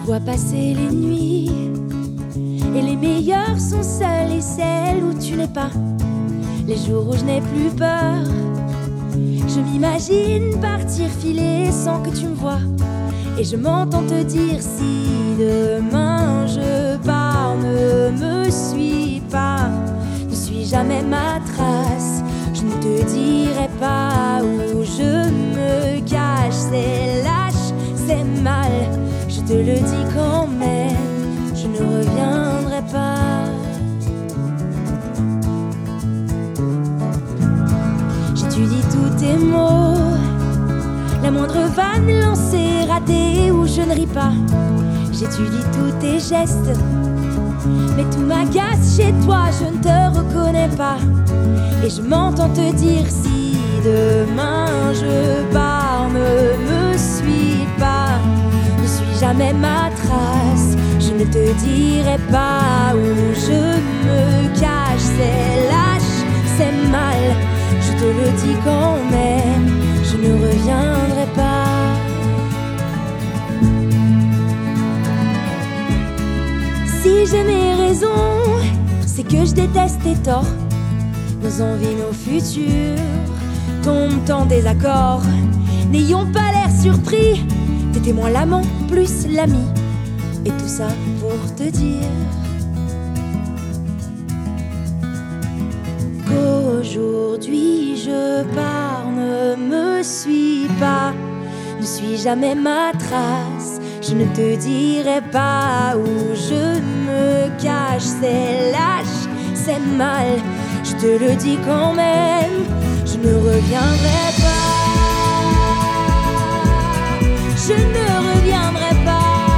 vois passer les nuits, et les meilleures sont celles et celles où tu n'es pas. Les jours où je n'ai plus peur, je m'imagine partir filer sans que tu me vois. Et je m'entends te dire si demain je pars, ne me suis pas, ne suis jamais ma trace. Je ne te dirai pas où je me cache, c'est lâche, c'est mal, je te le dis quand même, je ne reviendrai pas. J'étudie tous tes mots, la moindre vanne lancée, ratée ou je ne ris pas. J'étudie tous tes gestes, mais tout m'agace chez toi, je ne te reconnais pas. Et je m'entends te dire si demain je pars, ne me suis pas, ne suis jamais ma trace. Je ne te dirai pas où je me cache, c'est lâche, c'est mal, je te le dis quand même, je ne reviendrai pas. Si j'ai mes raisons, c'est que je déteste tes torts. Nos envies, nos futurs tombent en désaccord. N'ayons pas l'air surpris, t'es témoin l'amant plus l'ami. Et tout ça pour te dire qu'aujourd'hui je pars, ne me suis pas, ne suis jamais ma trace. Je ne te dirai pas où je me cache, c'est lâche, c'est mal, je te le dis quand même, je ne reviendrai pas, je ne reviendrai pas.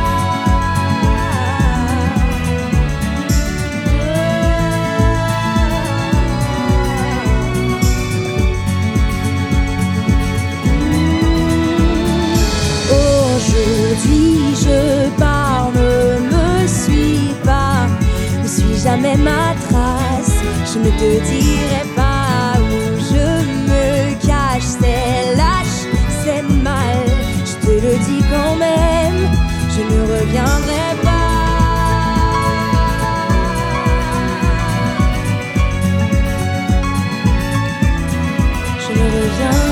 Aujourd'hui je pars, ne me suis pas, ne suis jamais ma trace. Je ne te dirai pas où je me cache, c'est lâche, c'est mal, je te le dis quand même, je ne reviendrai pas. Je ne reviendrai pas.